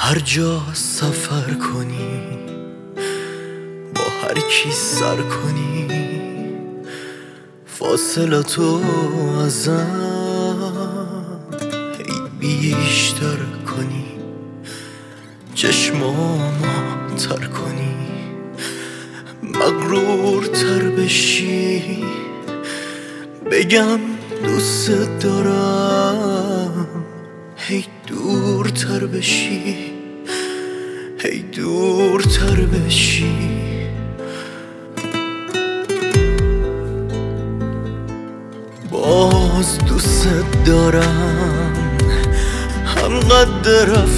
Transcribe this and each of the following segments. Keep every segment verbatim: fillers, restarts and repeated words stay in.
هر جا سفر کنی، با هر کی سر کنی، فاصلتو ازم هی بیشتر کنی، چشمامو تر کنی، مغرور تر بشی، بگم دوست دارم، هی دورتر بشی، هی دورتر بشی. باز دوست دارم، هم قد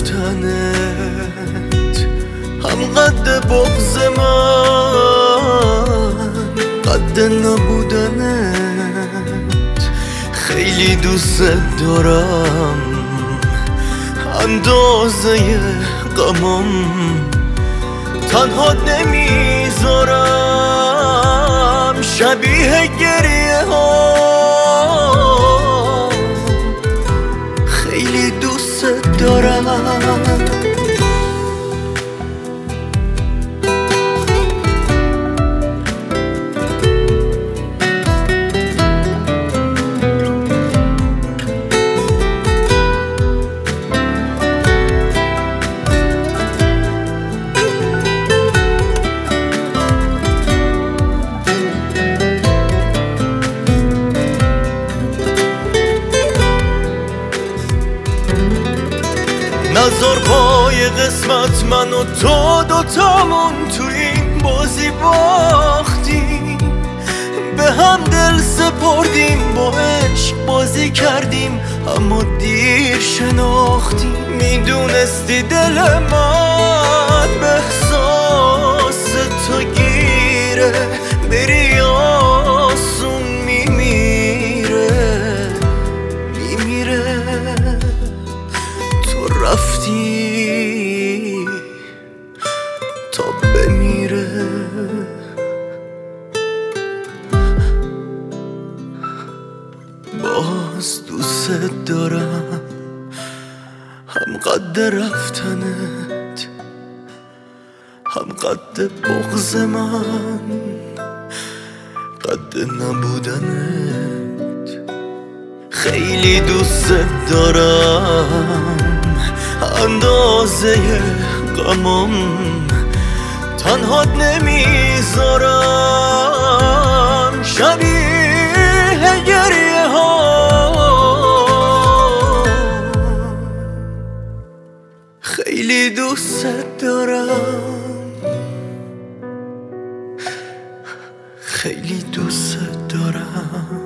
رفتنت، هم قد بغض من، قد نبودنت. خیلی دوست دارم، اندازه غمم تنها نمیذارم، شبیه گریه ها. خیلی دوست دارم. نذار پای قسمت من و تو دوتامون تو این بازی باختیم، به هم دل سپردیم، با عشق بازی کردیم، اما دیر شناختیم. میدونستی دل من به احساس تو گیره، بری آسون میمیره میمیره. رفتی تا بمیره. باز دوست دارم، هم قد رفتنت، هم قد بغض من، قد نبودنت. خیلی دوست دارم، اندازه غمم تنها نمیذارم، شبیه گریه ها. خیلی دوست دارم، خیلی دوست دارم.